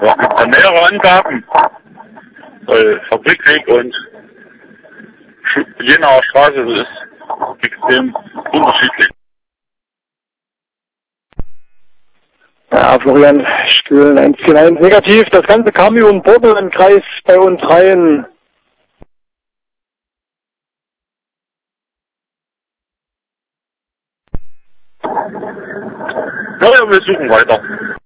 Ja, gibt da mehrere Angaben. Fabrikweg und Jenaer Straße, das ist extrem unterschiedlich. Ja, Florian, Stühlen 141 negativ. Das Ganze kam über den Borderlandkreis bei uns rein. Ja, wir suchen weiter.